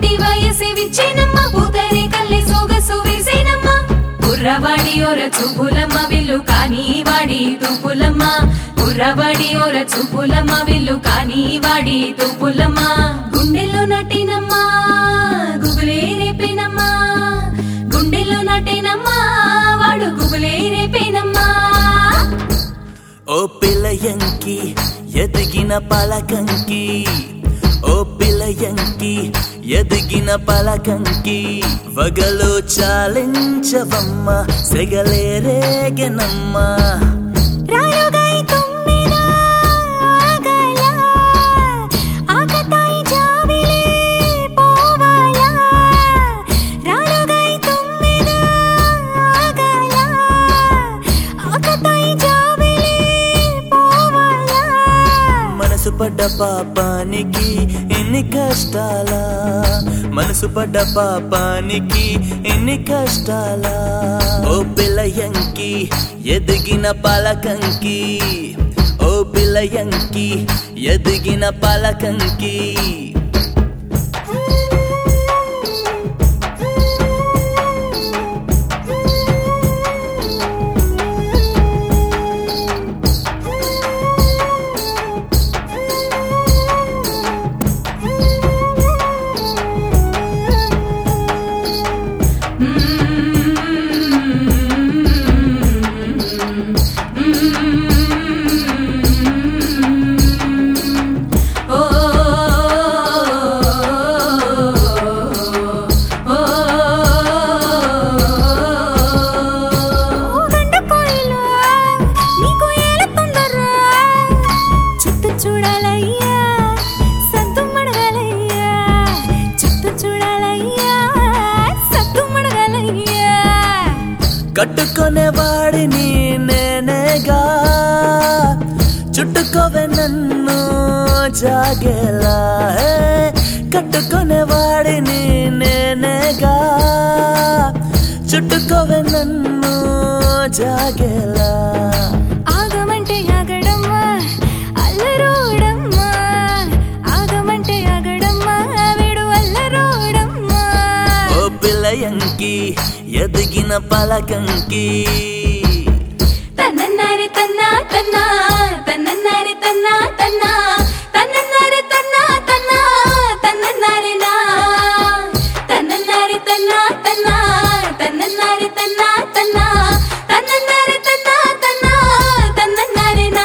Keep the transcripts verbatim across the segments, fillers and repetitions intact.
పాటి వయసే విచ్చేనమ్మ పూతరే కల్లె సోగసు వేసేనమ్మ కుర్రవాడి ఓర చూపులమ్మ విల్లు కాని వాడి తూపులమ్మ కుర్రవాడి ఓర చూపులమ్మ విల్లు కాని వాడి తూపులమ్మ గుండెల్లో నటినమ్మ గుబులే రేపేనమ్మ గుండెల్లో నటినమ్మ వాడు గుబులే రేపేనమ్మ ఓ పిల్లయంకి ఎదిగిన పలకంకి ఓ పిల్లయంకి ఎదిగిన పలకంకి వగలో చాలించవమ్మ సెగలే రేగెనమ్మ మనసు పడ్డ పాపానికి ఎన్ని కష్టాలా మనసు పడ్డ పాపానికి ఎన్ని కష్టాలా ఓ పిల్లయంకి ఎదిగిన పలకంకి ఓ పిల్లయంకి ఎదిగిన పలకంకి కట్టుకునే వాడిని నేనేగా చుట్టుకోవే నన్ను జాగేలా కట్టుకునే వాడిని నేనేగా చుట్టుకోవే నన్ను జాగేలా ఆగమంటే ఆగడమ్మా అల్లరోడమ్మా ఆగమంటే ఆగడమ్మా వీడు అల్లరోడమ్మా ఓ పిల్లయంకి ఎదిగిన పలకంకి తన్నన్నారే తన్నా తన్నా తన్నన్నారే తన్నా తన్నా తన్నన్నారే తన్నా తన్నా తన్నన్నారే నా తన్నన్నారే తన్నా తన్నా తన్నన్నారే తన్నా తన్నా తన్నన్నారే తన్నా తన్నా తన్నన్నారే నా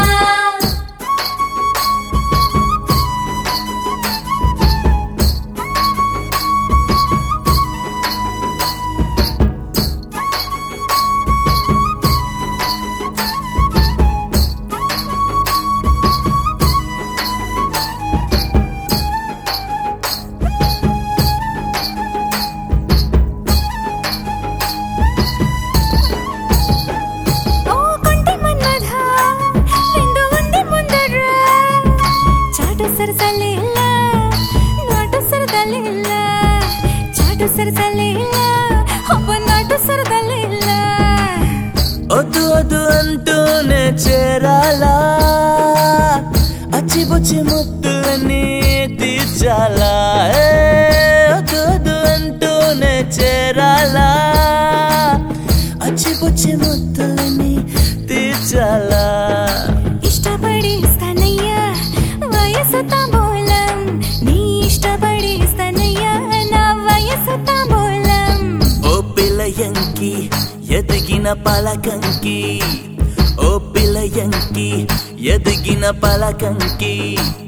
వద్దు వద్దు అంటూనే చేరాలా అచ్చిబుచ్చి ముద్దులని తీర్చాలా వద్దు వద్దు అంటూనే చేరాలా అచ్చిబుచ్చి ముద్దులని తీర్చాలా ఇష్టపడి ఇస్తానయ్యా వయసు తాంబూలం నీ ఇష్టపడి ఇస్తానయ్యా నా వయసు తాంబూలం ఓ పిల్లయంకి ఎదిగిన పలకంకి ఓ పిల్లయంకి ఎదిగిన పలకంకి